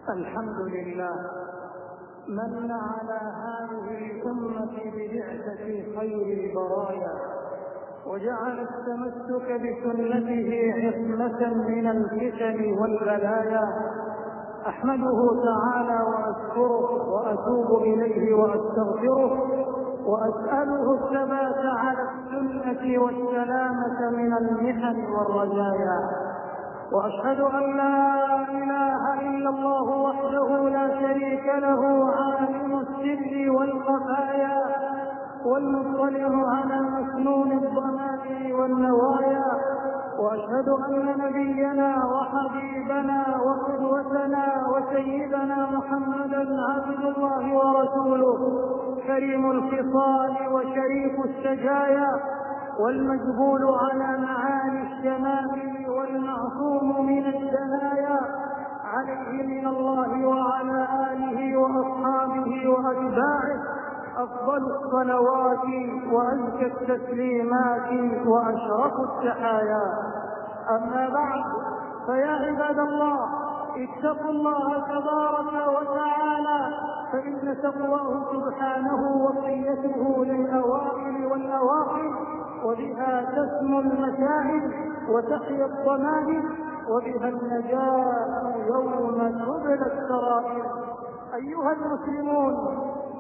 الحمد لله من على هذه الأمة ببعثة خير البرايا، وجعل التمسك بسنته عصمة من الفتن والبلايا. أحمده تعالى وأشكره وأتوب إليه وأستغفره، وأسأله الثبات على السنة والسلامة من المحن والرجايا. وأشهد أن لا إله إلا الله وحده لا شريك له، عالم السر والخفايا والمطلع على مسنون الضمائر والنوايا. وأشهد أن نبينا وحبيبنا وقدوتنا وسيدنا محمدا عبد الله ورسوله، كريم الخصال وشريف السجايا، والمجبول على معالي الشمائل والمعصوم من الدنايا، عليه من الله وعلى آله وأصحابه وأتباعه أفضل الصلوات وأزكى التسليمات وأشرف التحايا. أما بعد، فيا عباد الله، اتقوا الله تبارك وتعالى، فإن تقواه سبحانه وصيته للأوائل والأواخر، وبها تسمو المشاعر وتحيا الضمائر، وبها النجاة يوم تبلى السرائر. أيها المسلمون،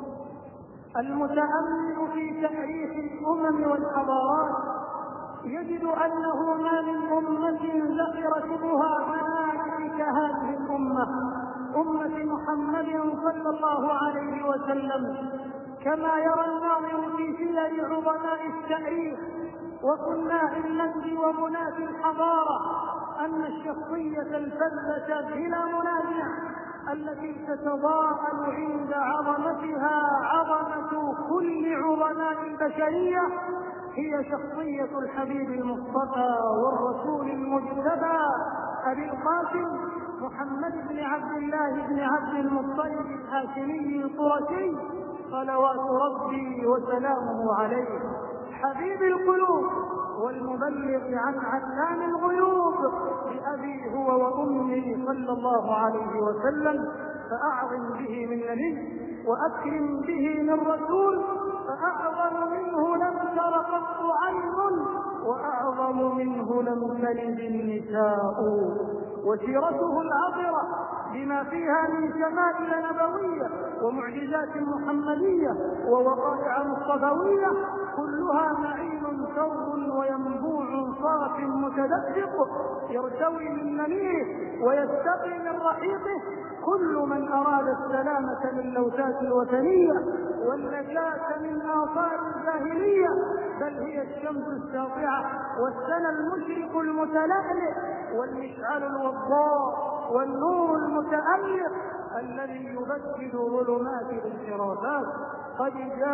المتأمل في تاريخ الأمم والحضارات يجد أنه ما من أمة ذكر شبهها مناسك هذه الأمة، أمة محمد صلى الله عليه وسلم، كما يرى الناظر في سير عظماء التاريخ وصناع المجد ومناة الحضارة أن الشخصية الفذة بلا منازع التي تتضاءل عند عظمتها عظمة كل عظماء البشرية هي شخصية الحبيب المصطفى والرسول المجتبى أبي القاسم محمد بن عبد الله بن عبد المطلب الهاشمي القرشي، صلوات ربي وسلامه عليه، حبيب القلوب والمبلغ عن علام الغيوب، بأبي هو وأمي صلى الله عليه وسلم. فأعظم به من نبي وأكرم به من رسول، فأعظم منه لم تر قط عين، وأعظم منه لم تلد النساء. وسيرته العطرة بما فيها من شمائل نبوية ومعجزات محمدية ووقائع مصطفوية كلها معين ثور وينبوع صاف متدفق، يرتوي من منيه ويستقي من رحيقه كل من أراد السلامة من لوثات الوثنية والنجاة من آثار الجاهلية، بل هي الشمس الساطعة والسنى المشرق المتلألئ والمشعل الوضاء والنور المتألق الذي يبدد ظلمات الانحرافات. قد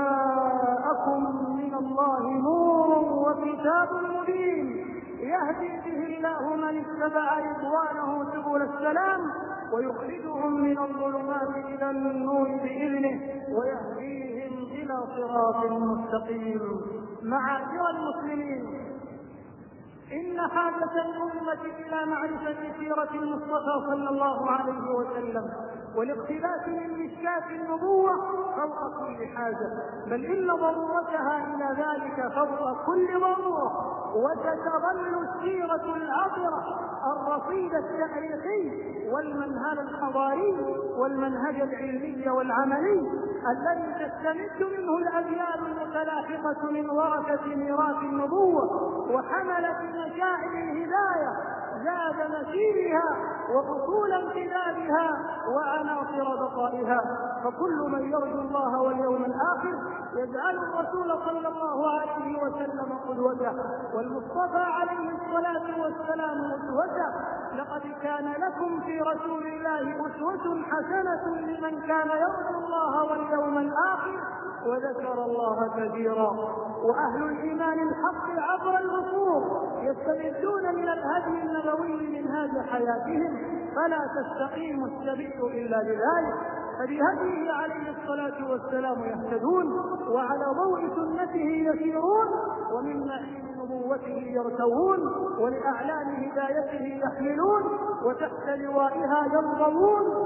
جاءكم من الله نور وكتاب مبين يهدي به الله من اتبع رضوانه سبل السلام، ويخرجهم من الظلمات إلى النور بإذنه، ويهديهم إلى صراط مستقيم. معاشر المسلمين، إن حاجة الأمة إلى معرفة سيرة المصطفى صلى الله عليه وسلم والاقتباس من مشكاة النبوة فوق كل حاجة، بل إن ضرورتها إلى ذلك فوق كل ضرورة. وستظل السيرة العطرة الرصيد التاريخي والمنهج الحضاري والمنهج العلمي والعملي الذي تستمد منه الأجيال المتلاحقة من ورثة ميراث النبوة وحملة مشاعر الهداية زاد مسيرها وفصول امتدادها وعناصر بقائها. فكل من يرجو الله واليوم الآخر يجعل الرسول صلى الله عليه وسلم قدوته، والمصطفى عليه الصلاة والسلام أسوته. لقد كان لكم في رسول الله أسوة حسنة لمن كان يرجو الله واليوم الآخر وذكر الله كثيرا. وأهل الإيمان الحق عبر العصور يستمدون من الهدي النبوي منهاج حياتهم، فلا تستقيم السبيل إلا بذلك. فبهديه عليه الصلاة والسلام يهتدون، وعلى ضوء سنته يسيرون، ومن نعيم نبوته يرتوون، ولأعلام هدايته يحملون، وتحت لوائها ينضوون.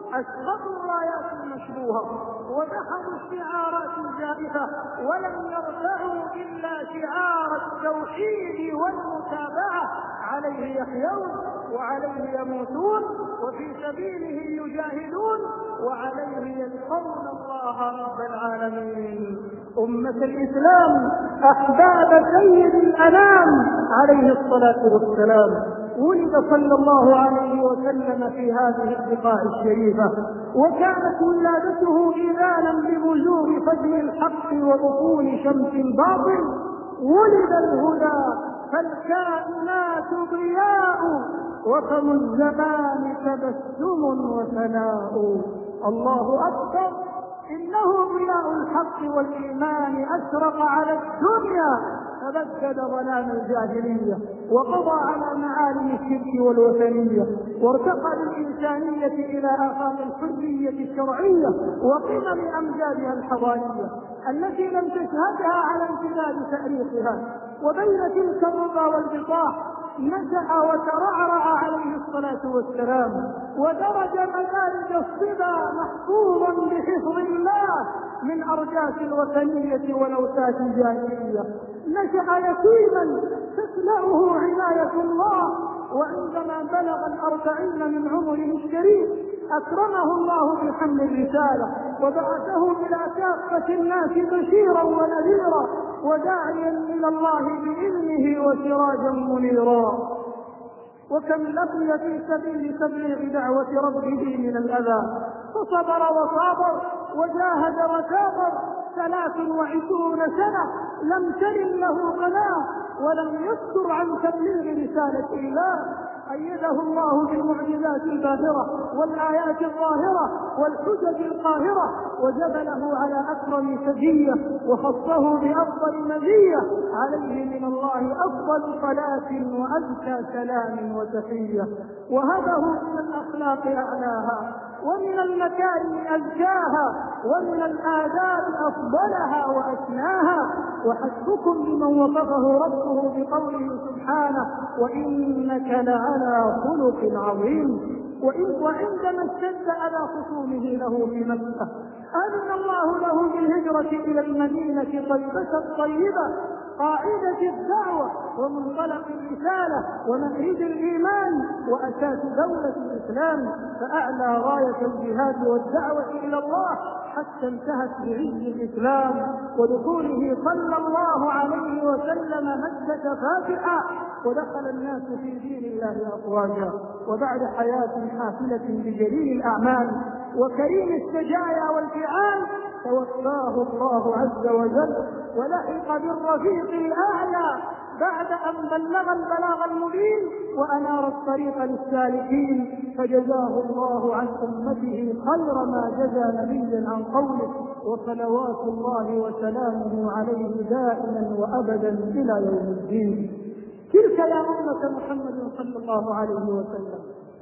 أسقطوا الرايات المشبوهة ودخلوا الشعارات الجائفة، ولم يرفعوا إلا شعار التوحيد والمتابعة. عليه يحيون وعليه يموتون وفي سبيله يجاهدون وعليه يلقون الله رب العالمين. أمة الإسلام، أحباب سيد الأنام عليه الصلاة والسلام، ولد صلى الله عليه وسلم في هذه البقاع الشريفة، وكانت ولادته إذانا ببزوغ فجر الحق وبطول شمس الباطل. ولد الهدى فالكائنات ضياء، وفم الزمان تبسم وثناء. الله أكبر، إنه ضياء الحق والإيمان أشرق على الدنيا، فبدد ظلام الجاهلية وقضى على معالم الشرك والوثنية، وارتقى بالإنسانية إلى آفاق الحرية الشرعية وقمم أمجادها الحضارية التي لم تشهدها على امتداد تاريخها. وبين تلك الرضا والبطاح نشأ وترعرع عليه الصلاة والسلام، ودرج مدارج الصبا محفوظا بحفظ الله من أرجاس الوثنية ولوثات الجاهلية. نشأ يتيما تسلأه عناية الله، وعندما بلغ 40 من عمره الشريف أكرمه الله بحمل الرسالة وبعثه إلى كافة الناس بشيرا ونذيرا وداعيا إلى الله بإذنه وسراجا منيرا. وكم لقي في سبيل تبليغ دعوة ربه من الأذى، فصبر وصابر وجاهد وثابر 23 سنة لم تلن له قناة ولم يفتر عن تبليغ رسالة الله. أيده الله بالمعجزات الباهرة والآيات الظاهرة والحجج القاهرة، وجبله على أكرم سجية وخصه بأفضل مزية. عليه من الله أفضل صلاة وأزكى سلام وتحية، وهبه من الأخلاق أعلاها ومن المكارم أزكاها ومن الآداب أفضلها وأسناها. وحسبكم بمن وصفه ربه بقوله سبحانه: وإنك لعلى خلق عظيم. وعندما اشتد على خصومه له في مكة أذن الله له بالهجرة إلى المدينة طيبة الطيبة، قاعدة الدعوة ومنطلق الرسالة ومخرج الإيمان وأساس دولة الإسلام، فأعلى راية الجهاد والدعوة إلى الله حتى انتهت بعز الإسلام ودخوله صلى الله عليه وسلم مكة فاتحة، ودخل الناس في دين الله أفواجا. وبعد حياة حافلة بجليل الأعمال وكريم السجايا والفعال توفاه الله عز وجل ولحق بالرفيق الأعلى بعد أن بلغ البلاغ المبين وأنار الطريق للسالكين، فجزاه الله عن أمته خير ما جزى نبيا عن قوله، وصلوات الله وسلامه عليه دائما وأبدا إلى يوم الدين. تلك يا أمة محمد صلى الله عليه وسلم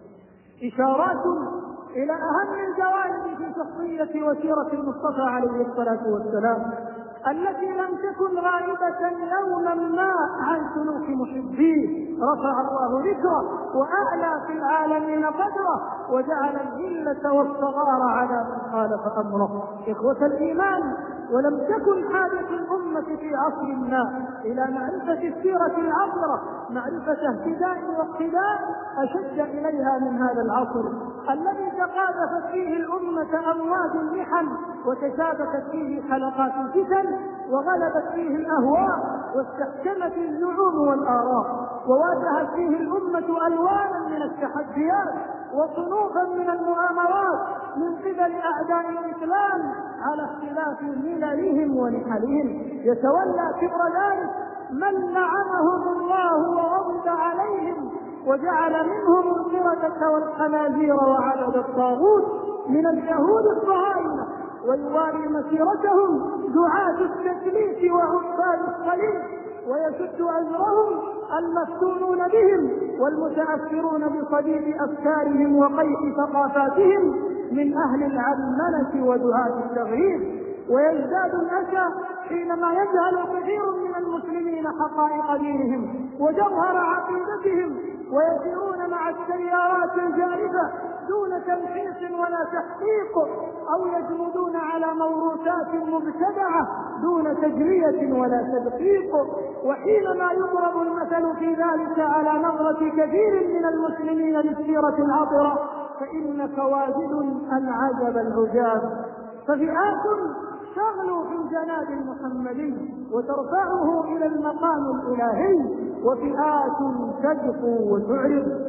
إشارات إلى أهم الجوانب في شخصية وسيرة المصطفى عليه الصلاة والسلام، التي لم تكن غائبة يوما ما عن سلوك محبيه. رفع الله ذكره وأعلى في العالمين قدره وجعل الذلة والصغار على من خالف أمره. إخوة الإيمان، ولم تكن حاجة الأمة في عصر ما إلى معرفة السيرة العطرة، معرفة اهتداء واقتداء أشد إليها من هذا العصر الذي تقاذفت فيه الأمة أمواج المحن وتشابكت فيه حلقات الفتن وغلبت فيه الأهواء واستحكمت الزعوم والآراء، وواجهت فيه الأمة ألوانا من التحديات وصنوفا من المؤامرات من قبل أعداء الإسلام على اختلاف مللهم ونحلهم. يتولى كبر ذلك من لعنهم الله وغضب عليهم وجعل منهم القردة والخنازير وعبد الطاغوت من اليهود الصهاينة، ويوالي مسيرتهم دعاة التثليث وعباد الصليب، ويسد أجرهم المفتونون بهم والمتأثرون بصديد أفكارهم وقيح ثقافاتهم من أهل العلمنة ودعاة التغيير. ويزداد الأسى حينما يجهل كثير من المسلمين حقائق دينهم وجوهر عقيدتهم ويسيرون مع السيارات الجارفة دون تمحيص ولا تحقيق، أو يجمدون على موروثات مبتدعة دون تجرية ولا تدقيق. وحينما يضرب المثل في ذلك على نظرة كثير من المسلمين للسيرة العطرة فإنك واجد العجب العجاب، ففئات تغلو في الجناب المحمدي وترفعه إلى المقام الإلهي، وفئات تجفو وتعرض.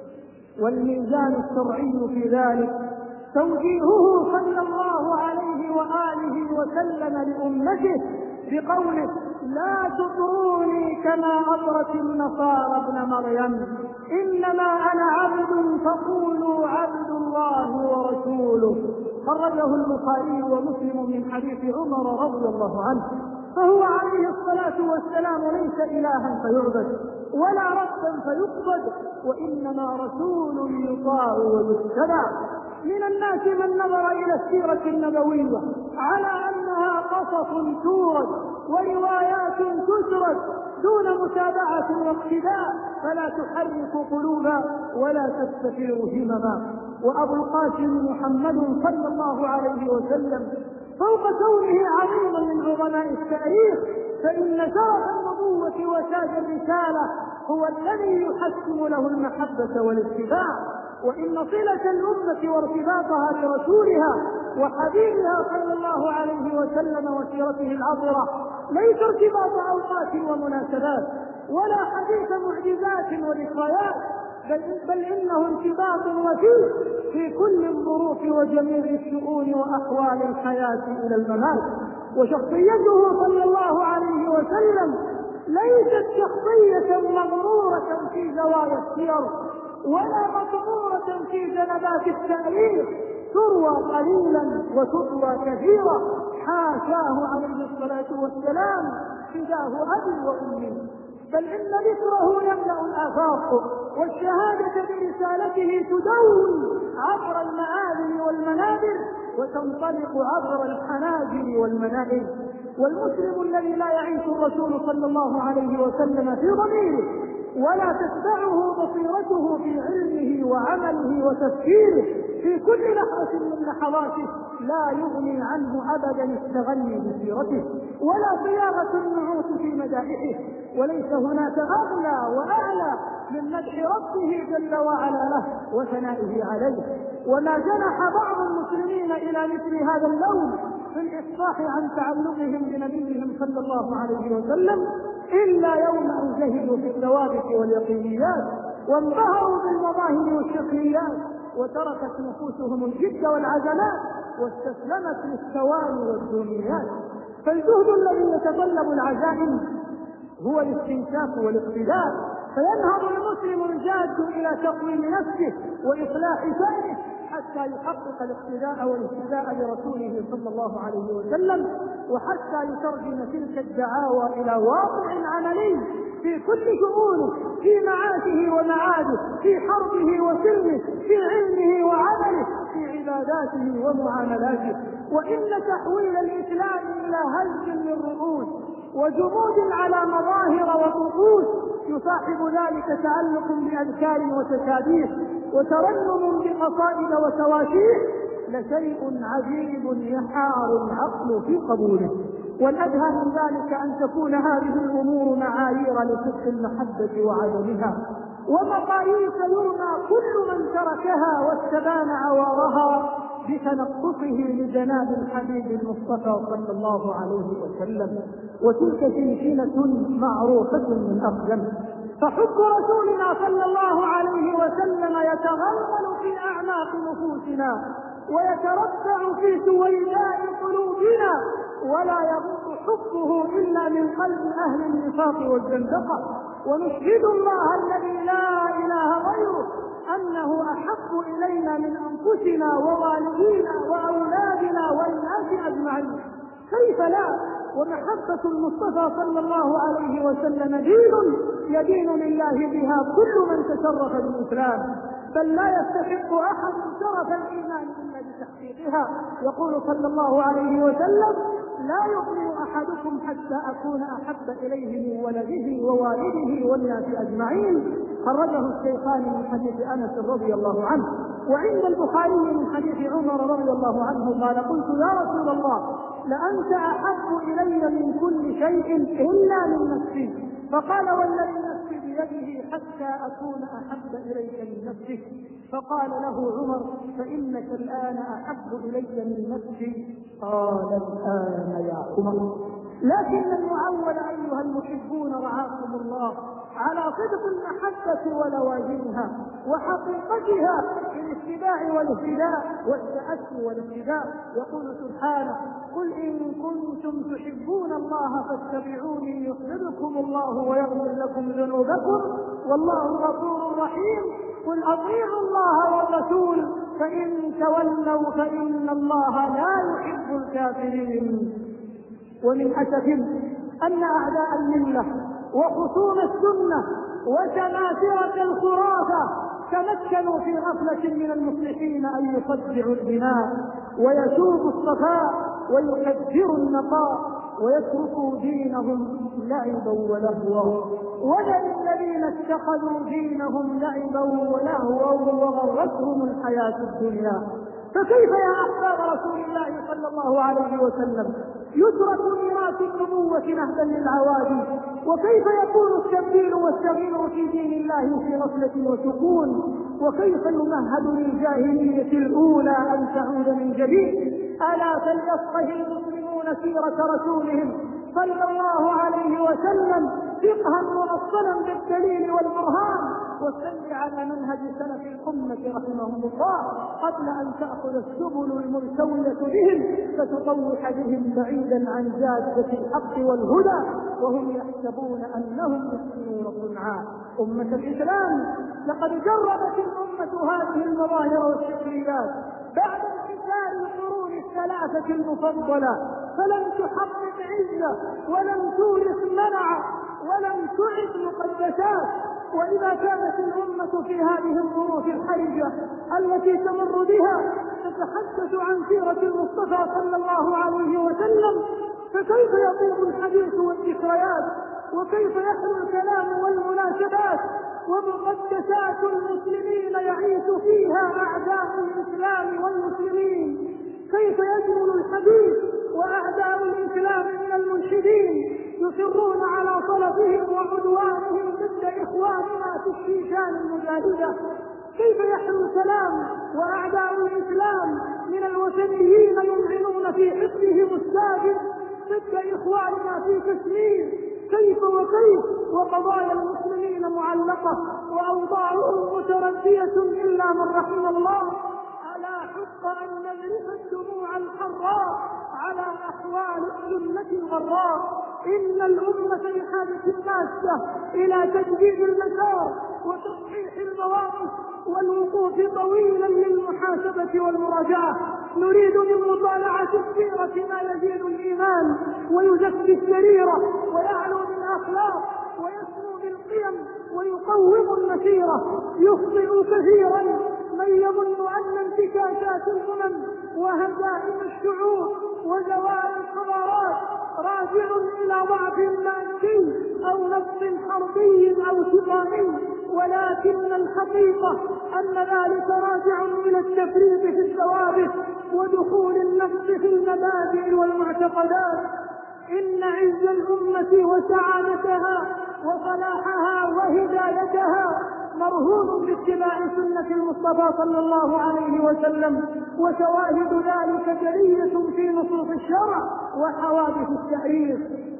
والميزان الشرعي في ذلك توجيهه صلى الله عليه وآله وسلم لأمته بقوله: لا تطروني كما أطرت النصارى ابن مريم، إنما أنا عبد فقولوا عبد الله ورسوله. خرجه البخاري ومسلم من حديث عمر رضي الله عنه. فهو عليه الصلاة والسلام ليس إلها فيعبد ولا ربا فيقصد، وإنما رسول يطاع ويتبع. من الناس من نظر إلى السيرة النبوية على أنها قصص تورد وروايات تسرد دون متابعة واقتداء، فلا تحرك قلوبا ولا تستثير همما. وأبو القاسم محمد صلى الله عليه وسلم فوق كونه عظيما من عظماء التاريخ، فإن شرف النبوة وتاج الرسالة هو الذي يحسن له المحبة والاتباع. وإن صلة الأمة وارتباطها برسولها وحبيبها صلى الله عليه وسلم وسيرته العطرة ليس ارتباط أوقات ومناسبات ولا حديث معجزات وذكريات، بل إنه ارتباط وثيق في كل الظروف وجميع الشؤون وأحوال الحياة إلى الممات. وشخصيته صلى الله عليه وسلم ليست شخصية مغرورة في زوايا السير ولا مطمورة في جنبات التاريخ، تروى قليلا وتطوى كثيرا. حاشاه عليه الصلاة والسلام فداه أبي وأمي، بل إن ذكره يملأ الآفاق، والشهادة برسالته تدوي عبر المآذن والمنابر وتنطلق عبر الحناجر والمنائل. والمسلم الذي لا يعيش الرسول صلى الله عليه وسلم في ضميره ولا تتبعه بصيرته في علمه وعمله وتفكيره في كل لحظة من لحظاته لا يغني عنه أبدا التغني بسيرته ولا صياغة النعوت في مدائحه. وليس هناك أغلى وأعلى من مدح ربه جل وعلا له وثنائه عليه. وما جنح بعض المسلمين إلى مثل هذا اللون في الإصلاح عن تعلقهم بنبيهم صلى الله عليه وسلم إلا يوم أن جهلوا في الثوابت واليقينيات وانبهروا بالمظاهر والشكليات وتركت نفوسهم الجد والعزمات واستسلمت للثواني والدونيات. فالجهد الذي يتطلب العزائم هو الاستنشاق والاقتداء، فينهض المسلم الجاد إلى تقويم نفسه وإصلاح شأنه حتى يحقق الاقتداء والاهتداء لرسوله صلى الله عليه وسلم، وحتى يترجم تلك الدعاوى إلى واقع عملي في كل شؤونه، في معاشه ومعاده، في حربه وسلمه، في علمه وعمله، في عباداته ومعاملاته. وإن تحويل الإسلام إلى هز للرؤوس وجمود على مظاهر وطقوس يصاحب ذلك تعلق بأذكار وتسابيح وترنم بقصائد وتواشيح لشيء عجيب يحار العقل في قبوله. والأدهى من ذلك أن تكون هذه الأمور معايير لصدق المحبة وعدمها ومقاييس يرمى كل من تركها واستبان عوارها بتنقصه لجناب الحبيب المصطفى صلى الله عليه وسلم. وتلك سلسلة معروفة من أقدم. فحب رسولنا صلى الله عليه وسلم يتغلغل في أعماق نفوسنا ويتربع في سويداء قلوبنا، ولا يغض حبه إلا من قلب أهل النفاق والزندقة. ونشهد الله الذي لا إله غيره أنه أحب إلينا من أنفسنا ووالدينا وأولادنا والناس أجمعين. كيف لا؟ ومحبة المصطفى صلى الله عليه وسلم دين يدين لله بها كل من تشرف بالإسلام، بل لا يستحق أحد شرف الإيمان إلا بتحقيقها. يقول صلى الله عليه وسلم: لا يؤمن أحدكم حتى أكون أحب إليه من ولده ووالده والناس أجمعين. خرجه الشيخان من حديث أنس رضي الله عنه. وعند البخاري من حديث عمر رضي الله عنه قال: قلت يا رسول الله لأنت أحب إلي من كل شيء إلا من نفسي. فقال: والذي نفسي بيده حتى أكون أحب إليك من نفسك. فقال له عمر: فإنك الآن أحب إلي من نفسي. قال: الآن يا عمر. لكن المعول أيها المحبون رعاكم الله على صدق المحبة ولوازمها وحقيقتها في الاتباع والاهتداء والتأسي والاهتداء. يقول سبحانه: قل إن كنتم تحبون الله فاتبعوني يحببكم الله ويغفر لكم ذنوبكم والله غفور رحيم. قل أطيعوا الله والرسول فإن تولوا فإن الله لا يحب الكافرين. ومن أسف أن أعداء الملة وخصوم السنة وتماثرة الخرافة تمكنوا في غفلة من المصلحين أن يصدعوا البناء ويسوقوا الصفاء ويكدروا النقاء ويتركوا دينهم لعبا ولهوا. وذل الذين اتخذوا دينهم لعبا ولهوا وغرتهم الحياة الدنيا. فكيف يا أحباب رسول الله صلى الله عليه وسلم يترك ميراث النبوة نهبا للعوادي؟ وكيف يكون التبديل والتغيير في دين الله في غفلة وسكون؟ وكيف يمهد للجاهلية الأولى أن تعود من جديد؟ ألا فليفقه المسلمون سيرة رسولهم صلى الله عليه وسلم فقها منصلا بالدليل والبرهان، واستند على منهج سلف الأمة رحمهم الله قبل أن تأخذ السبل الملتوية بهم فتطوح بهم بعيدا عن جادة الحق والهدى وهم يحسبون أنهم يحسنون صنعا. أمة الإسلام، لقد جربت الأمة هذه المظاهر والتشريعات بعد انحسار القرون الثلاثة المفضلة، فلم تحقق عزة ولم تورث منع ولم تعد مقدسات. وإذا كانت الأمة في هذه الظروف الحرجة التي تمر بها تتحدث عن سيرة المصطفى صلى الله عليه وسلم، فكيف يطيب الحديث والذكريات؟ وكيف يحلو الكلام والمناسبات ومقدسات المسلمين يعيش فيها أعداء الإسلام والمسلمين؟ كيف يجمل الحديث وأعداء الإسلام من المنشدين يصرون على طلبهم وعدوانهم ضد إخواننا في الشيشان المجاهدة؟ كيف يحلو الكلام وأعداء الإسلام من الوثنيين يمعنون في حزبهم الساجد ضد إخواننا في كشمير؟ كيف وكيف وقضايا المسلمين معلقة وأوضاعهم متردية إلا من رحم الله. ألا حق أن نذرف الدموع الحراء على أحوال السنة الغراء. إن الأمة بحاجة ماسة إلى تجديد المسار وتصحيح المواقف والوقوف طويلا للمحاسبة والمراجعة. نريد من مطالعة السيرة ما يزيد الإيمان ويزكي السريرة ويعلو بالأخلاق ويسمو بالقيم ويقوم المسيرة. يخطئ كثيرا من يظن أن انتكاسات الأمم وهزائم الشعوب وزوال الحضارات راجع إلى ضعف مادي أو نقص حربي أو سقامي، ولكن الحقيقة أن ذلك راجع إلى التفريط في الثوابت ودخول النفس في المبادئ والمعتقدات. إن عز الأمة وسعادتها وصلاحها وهدايتها مرهون باتباع سنة المصطفى صلى الله عليه وسلم، وشواهد ذلك جلية في نصوص الشرع وحوادث التاريخ.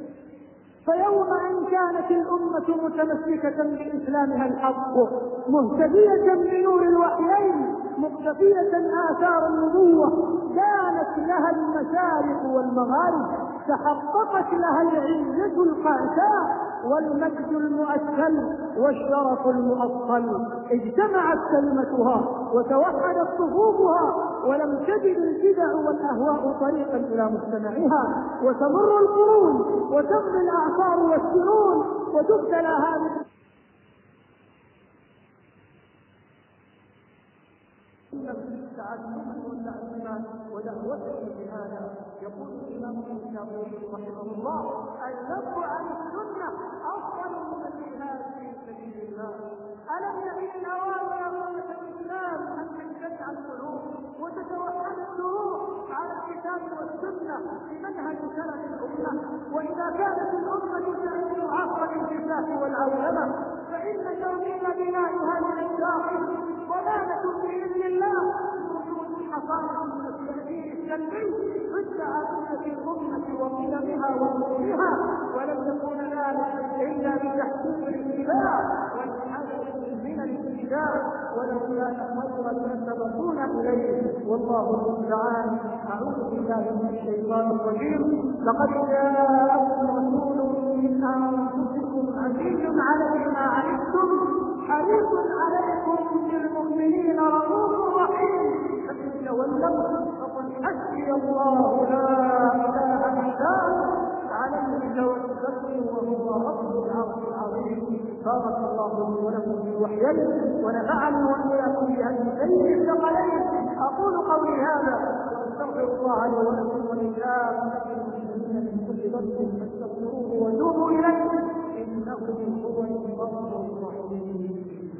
فيوم أن كانت الأمة متمسكة بإسلامها الحق مهتدية بنور الوحيين مقتفية آثار النبوة دانت لها المشارق والمغارب، تحققت لها العزة القعساء والمجد المؤثل والشرف المؤصل. اجتمعت كلمتها وتوحدت صفوفها ولم تجد البدع والأهواء طريقا إلى مجتمعها. وتمر القرون وتمضي الأعصار والسنون وتبتلى هذه التعلم والتعليمات ودعوته بهذا. يقول الإمام النووي رحمه الله: اللف عن السنة أفضل من الجهاد في سبيل الله. ألم يحن الأوان يا أمة الإسلام أن تنشجع القلوب وتتوحد الروح على الكتاب والسنة بمنهج سلف الأمة؟ وإذا كانت الأمة تعيش عصر الانفتاح والعولمة فإن ترميم بنائها من الداخل ضلالة بإذن الله وجود حصانة من التأثير السلبي ضد عقيدة الأمة وقيمها وأصولها، ولن يكون ذلك إلا بتحقيق الاتباع والحذر من الابتداع ولو كان خيرا لسبقونا إليه، والله المستعان. أعوذ بالله من الشيطان الرجيم. لقد جاءكم رسول من أنفسكم عزيز عليه ما عنتم حريص عليكم بالمؤمنين رؤوف رحيم، فإن تولوا فقل حسبي الله لا إله إلا هو عليه توكلت وهو رب العرش العظيم. بارك الله لي ولكم في وحيي ونفعني واياكم بهديه الثقلين. اقول قولي هذا واستغفر الله لي ولكم ولله من كل ذنب فاستغفروه وتوبوا اليه انه هو الغفور الرحيم.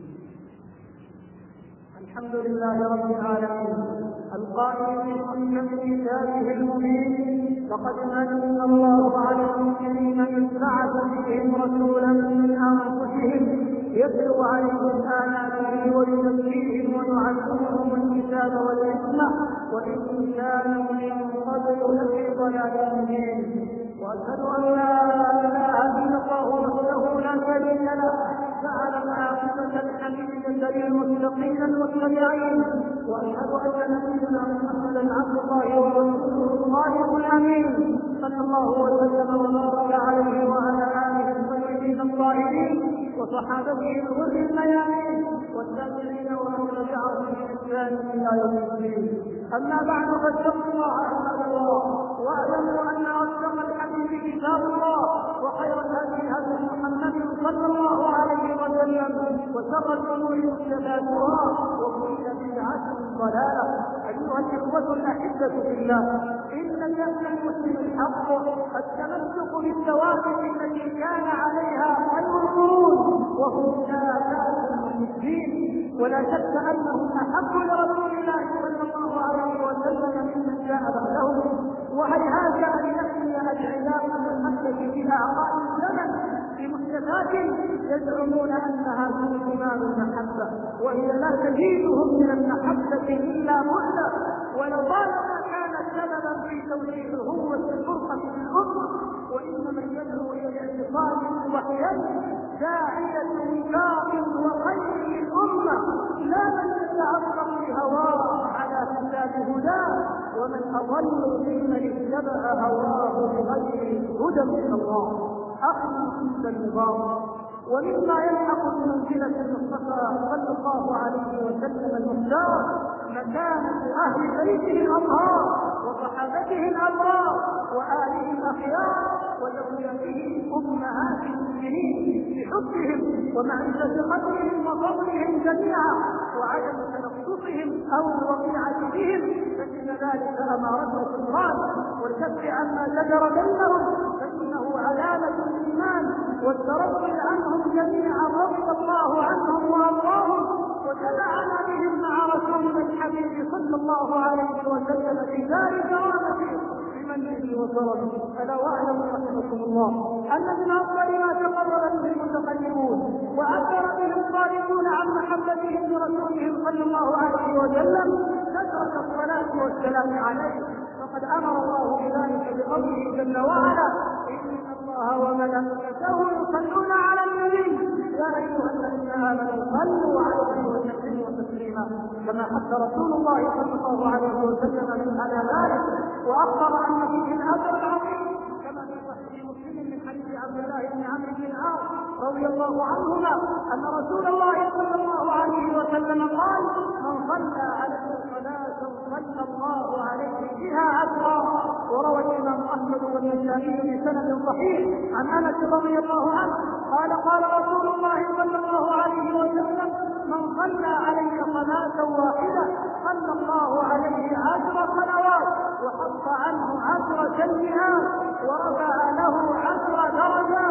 الحمد لله رب العالمين القائل في محكم كتابه المبين: لقد من الله على المؤمنين إذ بعث فيهم رسولا من أنفسهم يتلو عليهم آياته ويزكيهم ويعلمهم الكتاب والحكمة وإن كانوا من قبل لفي ضلال مبين. وأشهد أن لا إله إلا الله وحده لا شريك له جعل العاقبة الحميدة للمتقين المتبعين. وأشهد أن نبينا محمدا عبد الله ورسوله الصادق الأمين صلى الله وسلم وبارك عليه وعلى آله الطيبين الطاهرين وصحابته الغر الميامين والتابعين ومن تبعهم بإحسان إلى يوم الدين. أما بعد فاتقوا الله عباد الله واعلموا أن أصدق الحديث كتاب الله وخير الهدي هدي محمد صلى الله عليه وسلم وشر الأمور محدثاتها وكل بدعة ضلالة. أيها الإخوة الأحبة في الله، إن شأن المسلم الحق التمسك بالثوابت التي كان عليها خير القرون وهم سادات الدين، ولا شك أنهم أحب لرسول الله صلى الله عليه وسلم ممن جاء بعدهم. وهيهات أن يحمي العلام والمحدث في أعقاب الزمن بمحدثات يزعمون أنها من إمام المحبة، وهي لا تزيدهم من المحبة إلا مهلة، ولطالما كانت سببا في توجيه الهوة الفرقة في الأمة. وإنما يدعو إلى الاعتصام بوحيين داعية وفاق وخير للأمة، لا من يتعرض بهواه على كتاب هداه، ومن أضل ممن اتبع هواه بغير هدى من الله. أخي في النظام، ومما يلحق بمنزلة المصطفى صلى الله عليه وسلم المختار مكانة أهل بيته الأطهار وصحابته الأبرار وآله الأخيار وذريته أمهات المؤمنين بحبهم ومعرفة قدرهم وفضلهم جميعا وعدم تنقصهم أو الوقيعة بهم، فإن ذلك أمارته القرآن والكف عما شجر بينهم، فإنه علامة الإيمان والترضي عنهم جميعا رضي الله عنهم وأرضاهم وجمعنا بهم مع رسولنا الحبيب صلى الله عليه وسلم في دار كرامته بمنزله وكرمه. ألا واعلموا رحمكم الله أن من أفضل ما تقرب به المتقدمون وأكثر به الصادقون عن محبتهم لرسولهم صلى الله عليه وسلم كثرة الصلاة والسلام عليه، فقد أمر الله بذلك بقوله جل وعلا: إن الله وملائكته يصلون على النبي يا أيها الذين آمنوا صلوا عليه وسلموا تسليما، كما حث رسول الله صلى الله عليه وسلم على ذلك وأخبر أن فيه الأجر العظيم كما في صحيح مسلم من حديث عبد الله بن عمرو بن العاص رضي الله عنهما أن رسول الله صلى الله عليه وسلم قال: من صلى عليه صلاة صلى الله عليه بها أجرا. وروى الإمام أحمد والنسائي بسند صحيح عن أنس رضي الله عنه قال: قال رسول الله صلى الله عليه وسلم: من صلى علي صلاة واحدة صلى الله عليه 10 صلوات وحط عنه 10 سيئات ورفع له 10 درجات.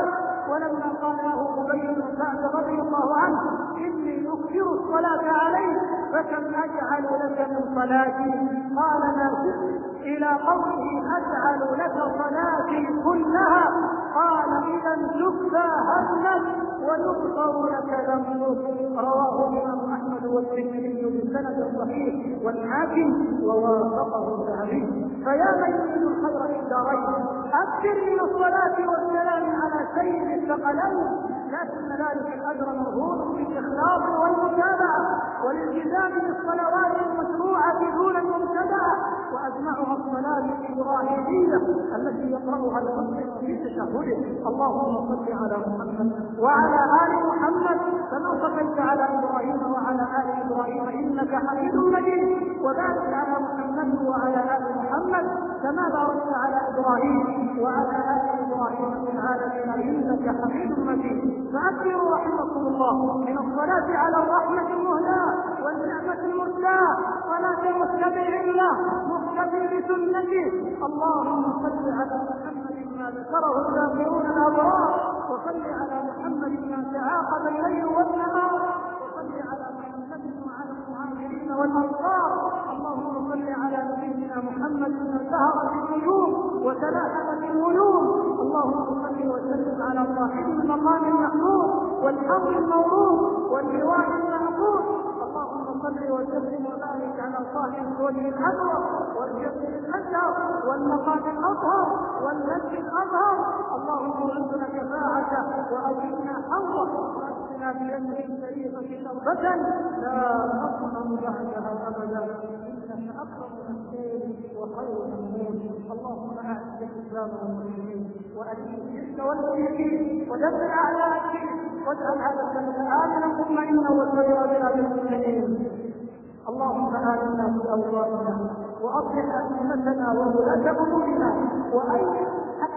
ولما قال له أبي بن كعب رضي الله عنه إني أكثر الصلاة عليك فكم أجعل لك من صلاتي؟ قال ما شئت، إلى قوله أجعل لك صلاتي كلها. قال إذا تكفى همك ويغفر لك ذنبك. رواه الإمام أحمد والترمذي بسند صحيح والحاكم ووافقه الذهبي. فيا من يريد الخير في الدارين أكثر من الصلاة والسلام على سيد الثقلين، لكن ذلك الأجر مرهون بالإخلاص والمتابعة والالتزام بالصلوات المشروعة دون المبتدعة، وأجمعها الصلاة الإبراهيمية التي يقرأها المسلم في تشهده. اللهم صل على محمد وعلى آل محمد كما صليت على إبراهيم وعلى آل إبراهيم إنك حميد مجيد، وبارك على محمد وعلى آل محمد كما باركت على إبراهيم وعلى آل إبراهيم في العالمين إنك حميد مجيد. فأكثروا رحمكم الله من الصلاة على الرحمة المهداة والنعمة المرساة، صلاة متبع له مقتدي بسنته. اللهم صل على محمد ما ذكره الذاكرون الأبرار، وصل على محمد ما تعاقب الليل والنهار، وصل على محمد وعلى المهاجرين والأنصار. اللهم صل على نبينا محمد من سهرت النجوم وتلاحمت الغيوم. اللهم صل وسلم على صاحب المقام المحمود والحوض المورود واللواء المنقود. اللهم صل وسلم وبارك على صاحب الوجه الأكبر والجسد الأشهر والمقام الأطهر والنفس الأظهر. اللهم ارزقنا شفاعته وأجرنا حوضه وأسقنا بيده الشريفة شربة لا نظمأ بعدها أبدا، إنك أكرم الخير وخير المؤمنين. اللهم أعز الإسلام والمسلمين وأذل الشرك والمشركين ودمر أعداء الدين، واجعل هذا البلد آمنا مطمئنا وسائر بلاد المسلمين. اللهم آمنا في أوطاننا وأصلح أئمتنا وولاة أمورنا وأيد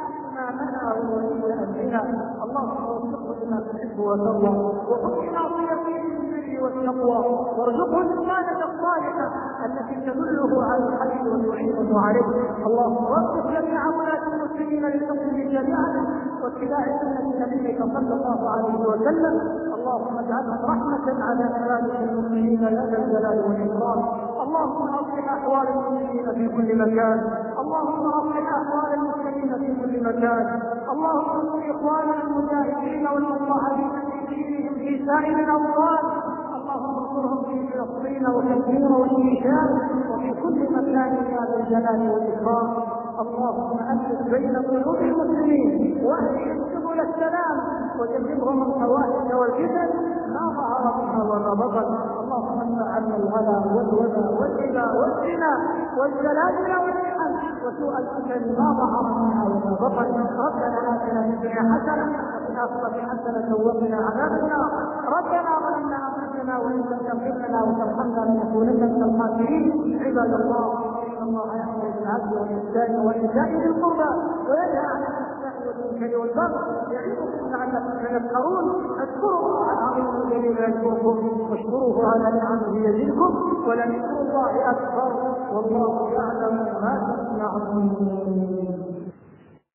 أمامنا وولي أمرنا. اللهم وفقه لما تحب وترضى وحسن عطيته بالبر والتقوى، وارزقه الإمانة الصالحة التي تدله على الخير وتعينه عليه. اللهم وفق جميع ولاة المسلمين للحكم بشريعته واتباع سنة نبيك صلى الله عليه وسلم. اللهم اجعلهم رحمة على عبادك المسلمين يا ذا الجلال والإكرام. اللهم أصلح أحوال المسلمين في كل مكان، اللهم أصلح أحوال المسلمين في كل مكان. اللهم انصر إخواننا المجاهدين والمصاحبين في دينهم في سائر الأوطان. اللهم انصرهم في فلسطين وكثير والشيشان وفي كل مكان يا ذا الجلال والإكرام. اللهم ألف بين قلوب المسلمين واهدهم سبل السلام وجنبهم الفواحش والفتن ما ظهر منها وما بطن. اللهم ادفع عنا الغلا والوبا والربا والزنا والزلازل والمحن وسوء الفتن ما ظهر منها وما بطن. ربنا آتنا في الدنيا حسنة وفي الآخرة حسنة وقنا عذاب النار. ربنا ظلمنا أنفسنا وإن لم تغفر لنا وترحمنا لنكونن من الخاسرين. عباد الله، إن الله يأمر بالعدل والإحسان وإيتاء ذي القربى وينهى عن الفحشاء والمنكر والبغي يعظكم لعلكم تذكرون. اذكروا الله العظيم الجليل يذكركم واشكروه على نعمه يزدكم ولذكر الله أكبر والله يعلم ما تصنعون.